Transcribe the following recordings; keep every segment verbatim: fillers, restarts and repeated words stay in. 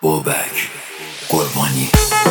Bobek Qurbani.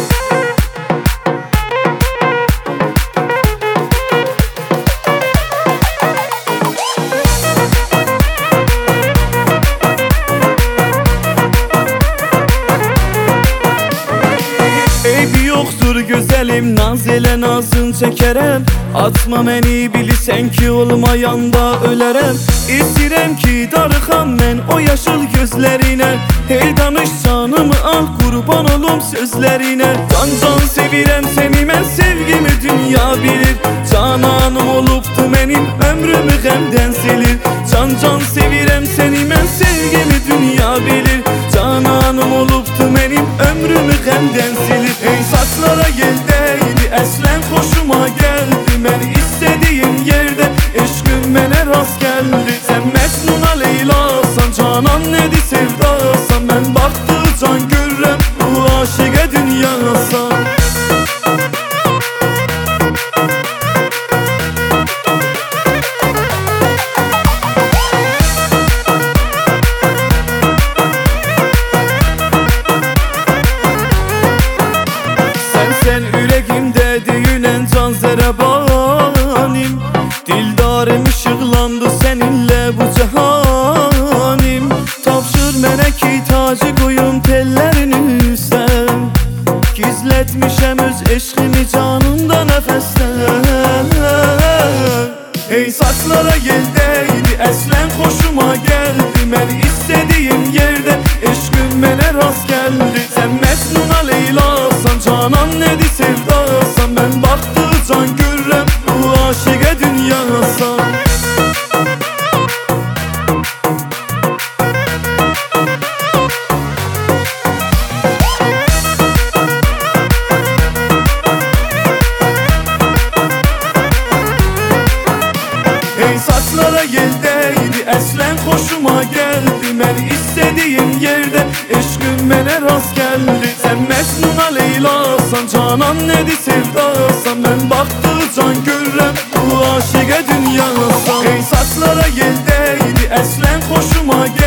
Eybi yoxdur gözəlim, naz elə nazın çəkərəm. Atma məni, bilirsən ki olmayanda ölərəm. İstəyirəm ki darıxam mən o yaşıl gözlərinə. Hey danış canımı al, qurban olum sözlərinə. Can can sevirəm səni mən, sevgimi dünya bilir. Cananım olubdu mənim, ömrümü qəmdən silir. Can can sevirəm səni mən, sevgimi dünya bilir. Cananım olubdu mənim, ömrümü qəmdən silir. Ey saçlara gel deydi, əslən xoşuma gəldi. Mən istədiyim yerdə eşqim mənə rast gəldi. Sən Məcnuna Leylasan, canan nədir sevdasan. Mən baxdı can görürəm, bu aşiqə dünyasan. Sen ürəyimdə deyilən can zərəbanim. Dildarım işıqlandı səninlə bu cəhanim. Tapşır mənə ki tacı qoyum tellərin üstən. Gizlətmişəm öz eşqimi canımda nəfəsdən. Ey saçlara gel deydi, əslən xoşuma gəldi. Mən istədiyim yerdə eşqim mənə rast gəldi. Sən Məcnuna Leylasan, canan nədir sevdasan. Mən baxdı can görürəm, bu aşiqə dünyasan. Ey saçlara gel deydi, əslən xoşuma gəldi. Mən istədiyim yerdə eşqim mənə rast gəldi. Sən Məcnuna Leylasan, canan nədir sevdasan. Mən baxdı can görürəm, bu aşiqə dünyasan. Ey saçlara gel deydi, əslən xoşuma gəldi.